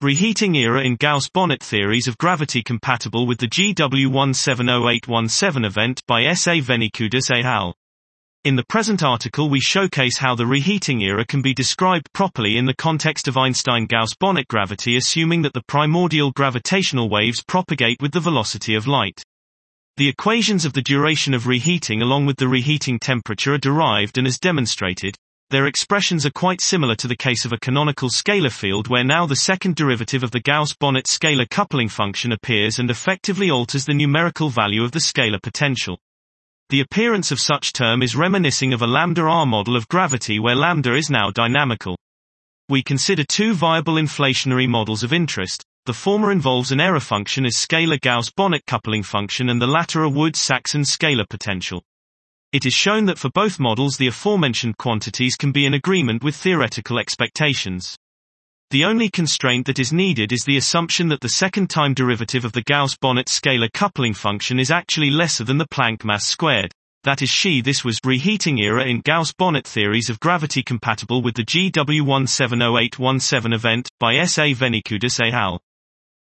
Reheating era in Gauss-Bonnet theories of gravity compatible with the GW170817 event by S. A. Venikoudis et al. In the present article we showcase how the reheating era can be described properly in the context of Einstein-Gauss-Bonnet gravity, assuming that the primordial gravitational waves propagate with the velocity of light. The equations of the duration of reheating along with the reheating temperature are derived, and as demonstrated, their expressions are quite similar to the case of a canonical scalar field, where now the second derivative of the Gauss-Bonnet scalar coupling function appears and effectively alters the numerical value of the scalar potential. The appearance of such term is reminiscing of a lambda-r model of gravity where lambda is now dynamical. We consider two viable inflationary models of interest. The former involves an error function as scalar Gauss-Bonnet coupling function and the latter a Woods-Saxon scalar potential. It is shown that for both models the aforementioned quantities can be in agreement with theoretical expectations. The only constraint that is needed is the assumption that the second time derivative of the Gauss-Bonnet scalar coupling function is actually lesser than the Planck mass squared. That is this was reheating era in Gauss-Bonnet theories of gravity compatible with the GW170817 event by S. A. Venikoudis et al.